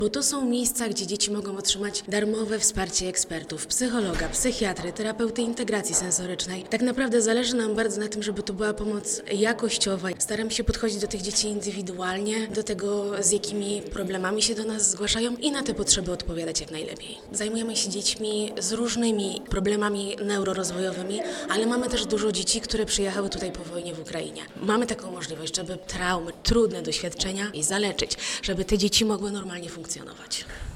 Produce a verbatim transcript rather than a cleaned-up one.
Bo to są miejsca, gdzie dzieci mogą otrzymać darmowe wsparcie ekspertów, psychologa, psychiatry, terapeuty integracji sensorycznej. Tak naprawdę zależy nam bardzo na tym, żeby to była pomoc jakościowa. Staramy się podchodzić do tych dzieci indywidualnie, do tego, z jakimi problemami się do nas zgłaszają i na te potrzeby odpowiadać jak najlepiej. Zajmujemy się dziećmi z różnymi problemami neurorozwojowymi, ale mamy też dużo dzieci, które przyjechały tutaj po wojnie w Ukrainie. Mamy taką możliwość, żeby traumy, trudne doświadczenia i zaleczyć, żeby te dzieci mogły normalnie funkcjonować.